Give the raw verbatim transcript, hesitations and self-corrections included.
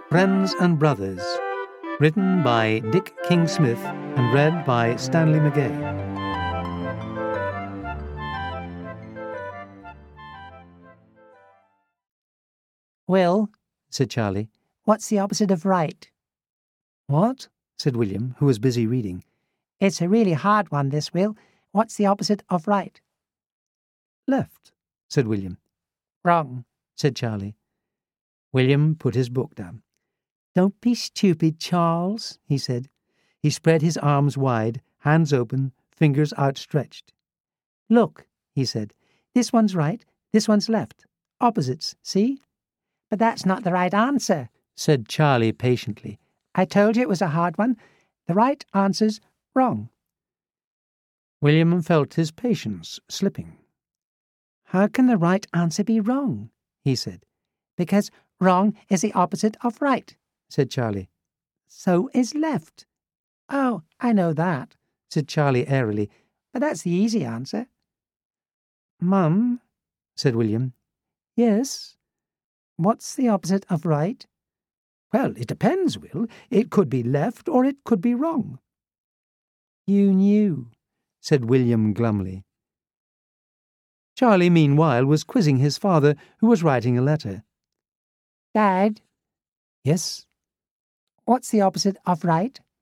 Friends and Brothers, written by Dick King-Smith and read by Stanley McGay. Will, said Charlie. What's the opposite of right? What? Said William, who was busy reading. It's a really hard one, this, Will. What's the opposite of right? Left, said William. Wrong, said Charlie. William put his book down. Don't be stupid, Charles, he said. He spread his arms wide, hands open, fingers outstretched. Look, he said. This one's right, this one's left. Opposites, see? But that's not the right answer, said Charlie patiently. I told you it was a hard one. The right answer's wrong. William felt his patience slipping. How can the right answer be wrong? He said. Because wrong is the opposite of right, said Charlie. So is left. Oh, I know that, said Charlie airily, but that's the easy answer. Mum, said William. Yes? What's the opposite of right? Well, it depends, Will. It could be left or it could be wrong. You knew, said William glumly. Charlie, meanwhile, was quizzing his father, who was writing a letter. Dad? Yes? What's the opposite of right?